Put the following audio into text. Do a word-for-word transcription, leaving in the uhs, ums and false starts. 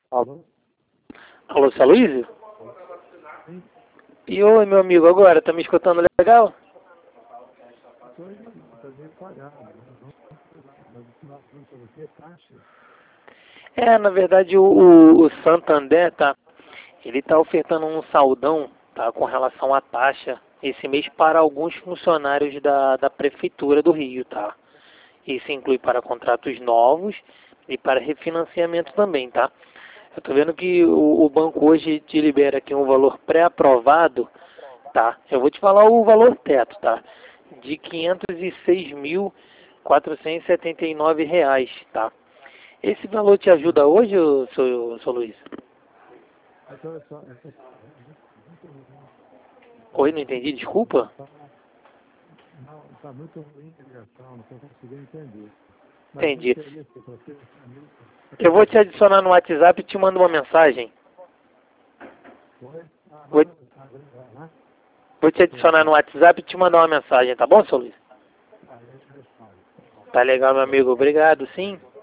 Alô? Alô, seu Luiz? Sim, E oi, meu amigo, agora, tá me escutando legal? estou está meio falhado. Não, mas o final falando para você é taxa. É, na verdade, o, o, o Santander, tá? Ele tá ofertando um saldão, tá? Com relação à taxa esse mês para alguns funcionários da, da Prefeitura do Rio, tá? Isso inclui para contratos novos e para refinanciamento também, tá? Eu tô vendo que o, o banco hoje te libera aqui um valor pré-aprovado, tá? Eu vou te falar o valor teto, tá? De quinhentos e seis mil quatrocentos e setenta e nove reais, tá? Esse valor te Não, ajuda hoje, ô, seu, seu Luiz? então é só, essa, muito, muito ruim. Oi, não entendi, desculpa. Tá, não, está muito ruim a ligação, não estou conseguindo entender. Mas o Entendi. interesse para você, amigo, é Eu vou qual? te adicionar no WhatsApp e te mando uma mensagem. Foi? Ah, Vou, manda mensagem, vai lá. vou te Foi. adicionar no WhatsApp e te mandar uma mensagem, tá bom, seu Luiz? Aí a gente responde. Tá legal, meu amigo. Obrigado, sim.